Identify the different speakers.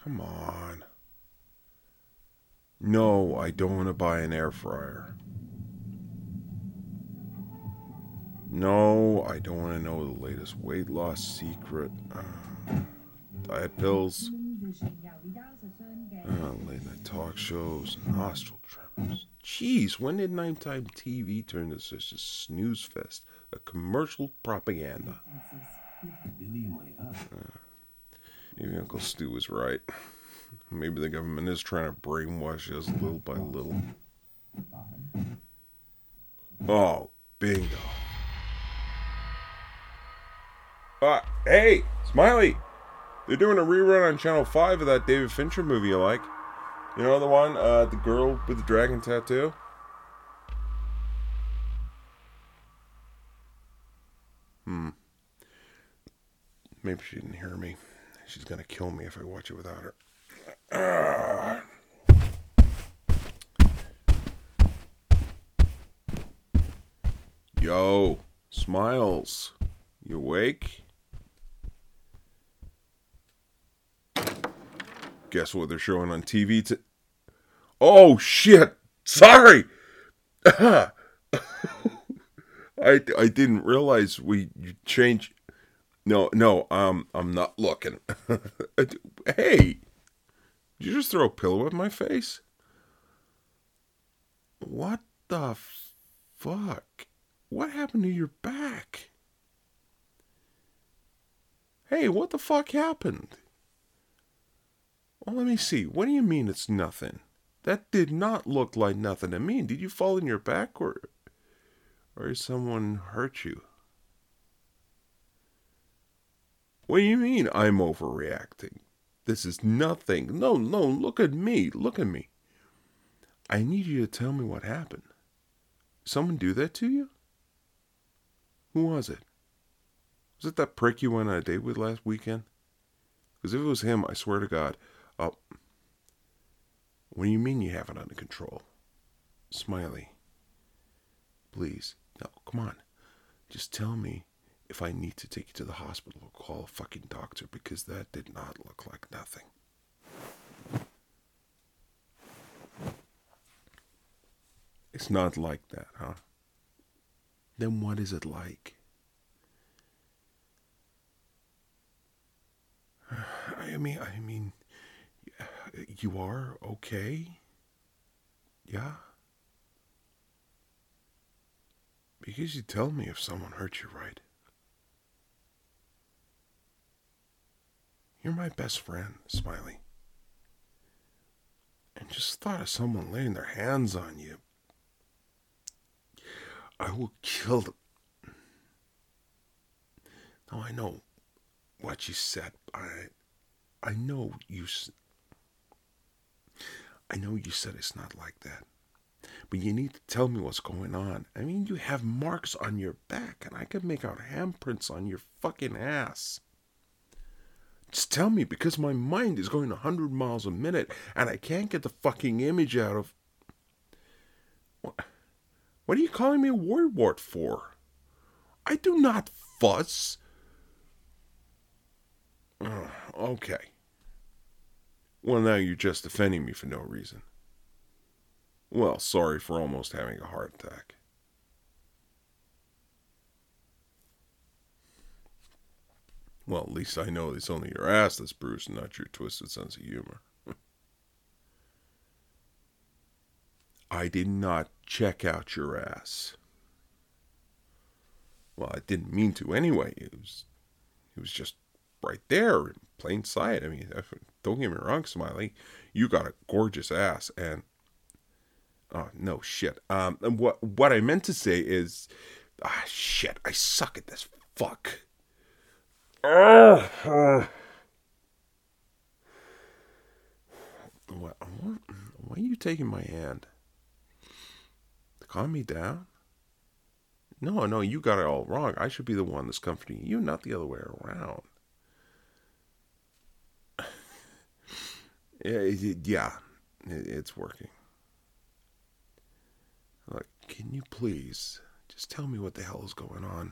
Speaker 1: Come on. No, I don't want to buy an air fryer. No, I don't want to know the latest weight loss secret. Diet pills. Late night talk shows. Nostril trimmers. Jeez, when did nighttime TV turn into such a snooze fest? A commercial propaganda. Maybe Uncle Stu was right. Maybe the government is trying to brainwash us little by little. Oh, bingo. Hey, Smiley! They're doing a rerun on Channel 5 of that David Fincher movie you like. You know the one, the girl with the dragon tattoo? Maybe she didn't hear me. She's gonna kill me if I watch it without her. Yo, Smiles. You awake? Guess what they're showing on TV Oh, shit! Sorry! I didn't realize you changed... No, I'm not looking. Hey! Did you just throw a pillow at my face? What the fuck? What happened to your back? Hey, what the fuck happened? Well, let me see. What do you mean it's nothing? That did not look like nothing to me. Did you fall on your back or someone hurt you? What do you mean I'm overreacting? This is nothing. No, look at me. Look at me. I need you to tell me what happened. Someone do that to you? Who was it? Was it that prick you went on a date with last weekend? Because if it was him, I swear to God. What do you mean you have it under control? Smiley. Please. No, come on. Just tell me if I need to take you to the hospital or call a fucking doctor, because that did not look like nothing. It's not like that, huh? Then what is it like? I mean, you are okay? Yeah? Because you tell me if someone hurt you, right? You're my best friend, Smiley. And just thought of someone laying their hands on you. I will kill them. Now I know what you said. I know you said it's not like that. But you need to tell me what's going on. I mean, you have marks on your back, and I could make out handprints on your fucking ass. Just tell me, because my mind is going 100 miles a minute, and I can't get the fucking image out of... What are you calling me a worrywart for? I do not fuss. Okay. Well, now you're just defending me for no reason. Well, sorry for almost having a heart attack. Well, at least I know it's only your ass that's bruised and not your twisted sense of humor. I did not check out your ass. Well, I didn't mean to anyway. It was just right there in plain sight. I mean, don't get me wrong, Smiley. You got a gorgeous ass, and oh no shit. And what I meant to say is, shit. I suck at this. Fuck. Why are you taking my hand? To calm me down? No, you got it all wrong. I should be the one that's comforting you, not the other way around. Yeah, it's working. Look, can you please just tell me what the hell is going on?